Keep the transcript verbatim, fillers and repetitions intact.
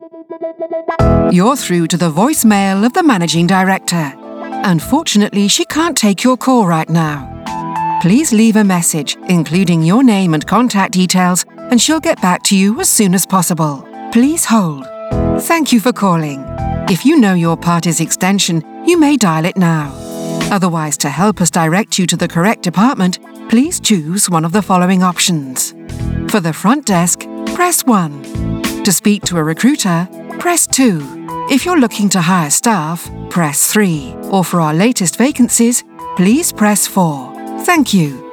You're through to the voicemail of the Managing Director. Unfortunately, she can't take your call right now. Please leave a message, including your name and contact details, and she'll get back to you as soon as possible. Please hold. Thank you for calling. If you know your party's extension, you may dial it now. Otherwise, to help us direct you to the correct department, please choose one of the following options. For the front desk, press one. To speak to a recruiter, press two. If you're looking to hire staff, press three. Or for our latest vacancies, please press four. Thank you.